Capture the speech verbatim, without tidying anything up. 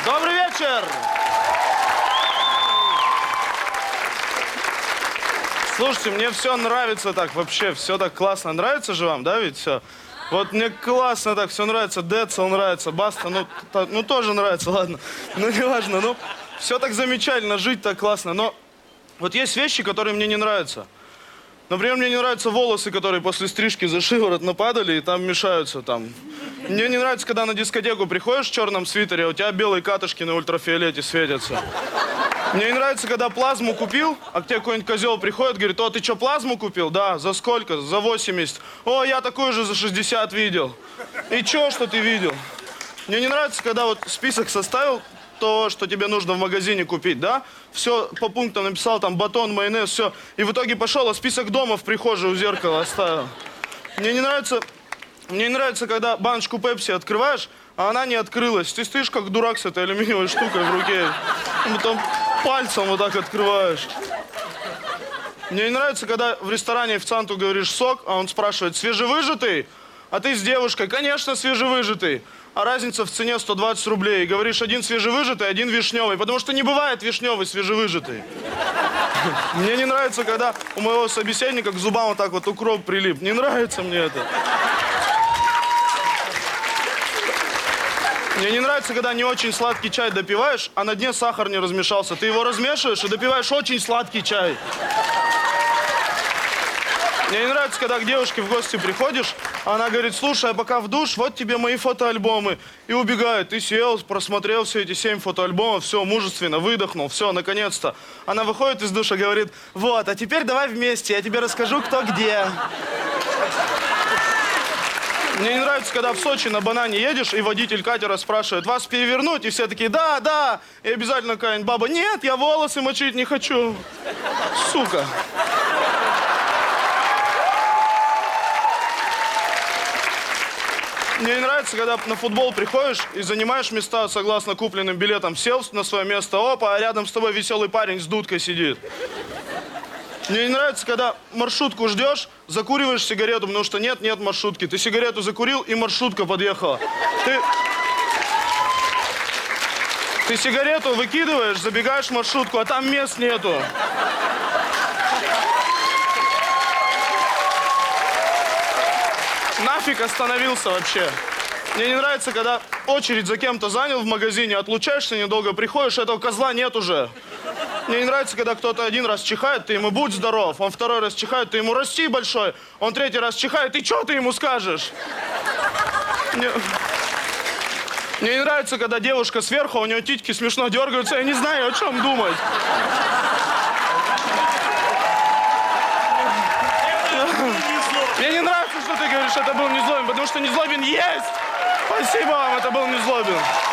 Добрый вечер! Слушайте, мне все нравится так вообще, все так классно. Нравится же вам, да, ведь все? Вот мне классно так, все нравится. Децл нравится, Баста, ну, то, ну тоже нравится, ладно. Ну, неважно, ну, все так замечательно, жить так классно. Но вот есть вещи, которые мне не нравятся. Например, мне не нравятся волосы, которые после стрижки за шиворот нападали и там мешаются там. Мне не нравится, когда на дискотеку приходишь в черном свитере, а у тебя белые катышки на ультрафиолете светятся. Мне не нравится, когда плазму купил, а к тебе какой-нибудь козел приходит, говорит: о, ты что, плазму купил? Да, за сколько? За восемьдесят. О, я такую же за шестьдесят видел. И чё, что ты видел? Мне не нравится, когда вот список составил, то, что тебе нужно в магазине купить, да? Все по пунктам написал, там, батон, майонез, все. И в итоге пошел, а список дома в прихожей у зеркала оставил. Мне не нравится, мне не нравится, когда баночку пепси открываешь, а она не открылась. Ты стоишь как дурак с этой алюминиевой штукой в руке. Потом пальцем вот так открываешь. Мне не нравится, когда в ресторане официанту говоришь сок, а он спрашивает: свежевыжатый? А ты с девушкой: конечно, свежевыжатый. А разница в цене сто двадцать рублей. И говоришь: один свежевыжатый, один вишневый. Потому что не бывает вишневый свежевыжатый. Мне не нравится, когда у моего собеседника к зубам вот так вот укроп прилип. Не нравится мне это. Мне не нравится, когда не очень сладкий чай допиваешь, а на дне сахар не размешался. Ты его размешиваешь и допиваешь очень сладкий чай. Мне не нравится, когда к девушке в гости приходишь, а она говорит: слушай, а пока в душ, вот тебе мои фотоальбомы. И убегает. Ты сел, просмотрел все эти семь фотоальбомов, все, мужественно, выдохнул, все, наконец-то. Она выходит из душа, говорит: вот, а теперь давай вместе, я тебе расскажу, кто где. Мне не нравится, когда в Сочи на банане едешь, и водитель катера спрашивает: вас перевернуть? И все такие: да, да. И обязательно какая-нибудь баба: нет, я волосы мочить не хочу. Сука. Мне не нравится, когда на футбол приходишь и занимаешь места согласно купленным билетам. Сел на свое место, опа, а рядом с тобой веселый парень с дудкой сидит. Мне не нравится, когда маршрутку ждешь, закуриваешь сигарету, потому что нет, нет маршрутки. Ты сигарету закурил, и маршрутка подъехала. Ты, ты сигарету выкидываешь, забегаешь в маршрутку, а там мест нету. Нафиг остановился вообще. Мне не нравится, когда очередь за кем-то занял в магазине, отлучаешься недолго, приходишь, этого козла нет уже. Мне не нравится, когда кто-то один раз чихает, ты ему: будь здоров. Он второй раз чихает, ты ему: расти большой. Он третий раз чихает, и что ты ему скажешь? Мне... Мне не нравится, когда девушка сверху, у нее титьки смешно дергаются, я не знаю, о чем думать. Мне не нравится, что ты говоришь, это был Незлобин, потому что Незлобин есть. Спасибо вам, это был Незлобин.